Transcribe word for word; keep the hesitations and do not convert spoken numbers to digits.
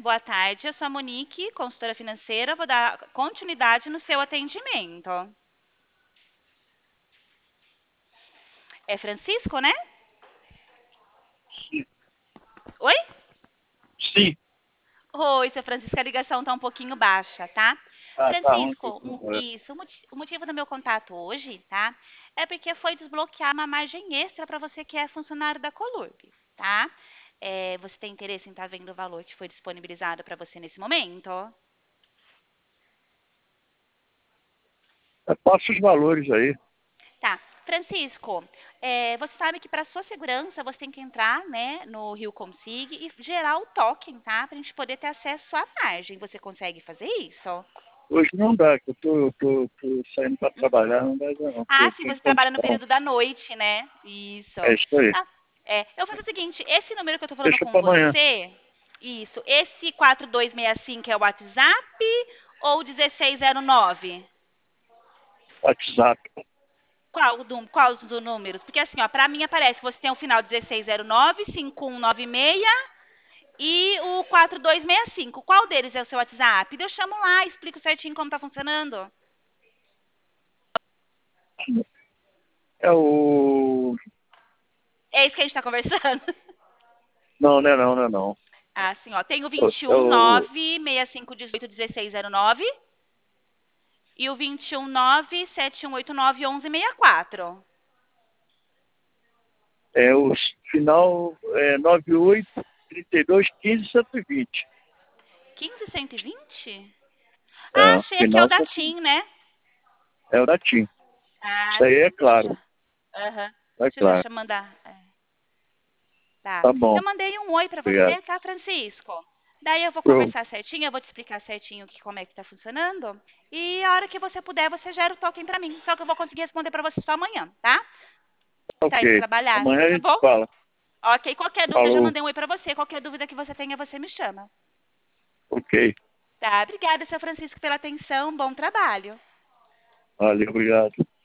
boa tarde. Eu sou a Monique, consultora financeira. Vou dar continuidade no seu atendimento. É Francisco, né? Sim. Oi? Sim. Oi, seu Francisco, a ligação tá um pouquinho baixa, tá? Ah, tá ruim. Francisco, o- É. isso, o moti- o motivo do meu contato hoje, tá? É porque foi desbloquear uma margem extra para você que é funcionário da Colurb, tá? É, você tem interesse em estar vendo o valor que foi disponibilizado para você nesse momento? É, passa os valores aí. Tá. Francisco, é, você sabe que para sua segurança você tem que entrar, né, no Rio Consig e gerar o token, tá? Para a gente poder ter acesso à margem. Você consegue fazer isso? Hoje não dá, que eu tô, eu tô, tô saindo para trabalhar, não dá não, porque Ah, eu sim, tenho você trabalha no condição. período da noite, né? Isso. É isso aí. Tá. É, eu vou fazer o seguinte, esse número que eu tô falando Deixa com para amanhã. você, isso, esse quatro dois seis cinco é o WhatsApp ou dezesseis zero nove? WhatsApp. Qual, do, qual dos números? Porque assim, ó, pra mim aparece, você tem o final dezesseis zero nove, cinco um nove seis e o quatro dois seis cinco. Qual deles é o seu WhatsApp? Eu chamo lá, explico certinho como tá funcionando. É o... É isso que a gente tá conversando. Não, não é não, não é não. Ah, sim, ó, tem o É o... vinte e É um o, nove seis cinco um oito um seis zero nove e o vinte e um nove sete um oito nove onze seis quatro. é o final é, nove oito, trinta e dois, quinze, cento e vinte. quinze cento e vinte? Ah, É, achei que é o final da cento e vinte. TIM, né? É o da TIM. Isso Ah, aí é sim, claro. deixa. Aham. É Deixa eu ver, claro. deixa eu mandar. É. Tá. Tá bom. Eu mandei um oi pra Obrigado. você, tá, Francisco? Daí eu vou Pronto. conversar certinho, eu vou te explicar certinho que, como é que tá funcionando. E a hora que você puder, você gera o token pra mim. Só que eu vou conseguir responder pra você só amanhã, tá? Tá indo Ok. trabalhar, Amanhã a tá gente bom? fala. Ok, qualquer dúvida, eu já Falou. mandei um oi pra você. Qualquer dúvida que você tenha, você me chama. Ok. Tá, obrigada, seu Francisco, pela atenção. Bom trabalho. Valeu, obrigado.